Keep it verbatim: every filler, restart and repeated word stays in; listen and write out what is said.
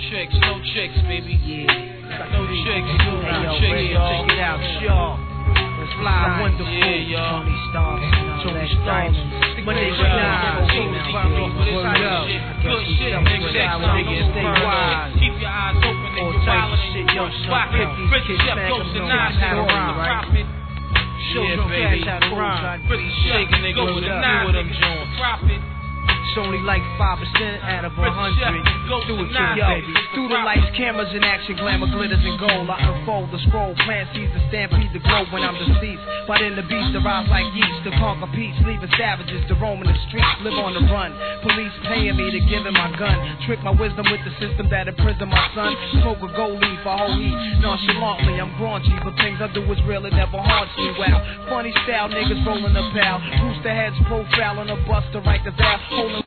chicks, no chicks, baby. Yeah. No chicks, no hey, chicks, y'all. Check it out, y'all. Fly wonderful. Yeah, y'all. Tony Stark, Tony Stark. But they should not. Good shit, nigga. Stay wide. Keep your eyes open and you wildin' and you rock it. Rich Chef goes to nine, drop it. Yeah, baby. Pretty shaking, nigga. Go with a nine with them Jones. Drop it. It's only like five percent out of a hundred. Do it, kid, yo. Through the lights, cameras in action, glamour, glitters, and gold. I unfold the scroll, plant seeds to stampede the globe when I'm deceased. But in the beast, arise like yeast to conquer peace, leaving savages to roam in the streets, live on the run. Police paying me to give him my gun. Trick my wisdom with the system that imprisoned my son. Smoke a gold leaf, a whole heat. Nonchalantly, I'm raunchy, but things I do is real, it never haunts me. Wow, funny style, niggas rolling a pal. Booster heads, profile on a bus to write the vow. Holding